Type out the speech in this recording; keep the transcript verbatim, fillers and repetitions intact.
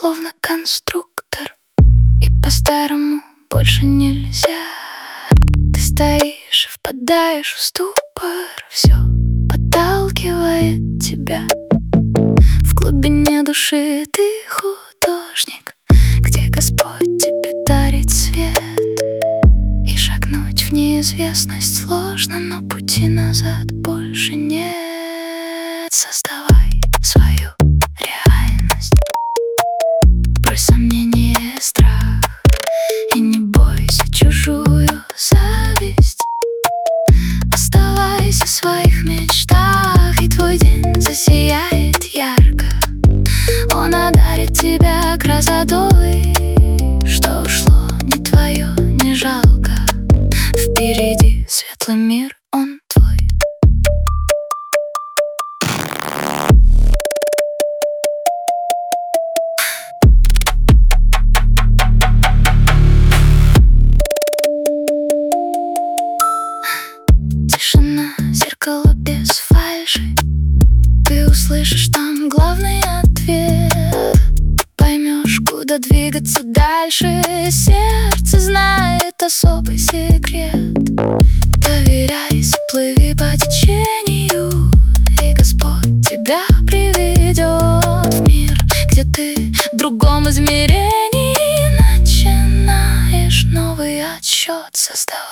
словно конструктор, и по-старому больше нельзя. Ты стоишь и впадаешь в ступор, все подталкивает тебя. В глубине души ты художник, где Господь тебе дарит свет. И шагнуть в неизвестность сложно, но пути назад больше нет. Создавай свою реальность, брось сомнения, страх, и не бойся чужую зависть. Оставайся в своих мечтах, и твой день засияет ярко. Он одарит тебя красотой, что ушло не твое, не жалко. Впереди светлый мир, он твой. Тишина, зеркало без фальши, ты услышишь там главный ответ. Поймешь, куда двигаться дальше. Сердце знает особый секрет. Доверяйся, плыви по течению, и Господь тебя приведет в мир, где ты в другом измерении начинаешь новый отсчет. Создавай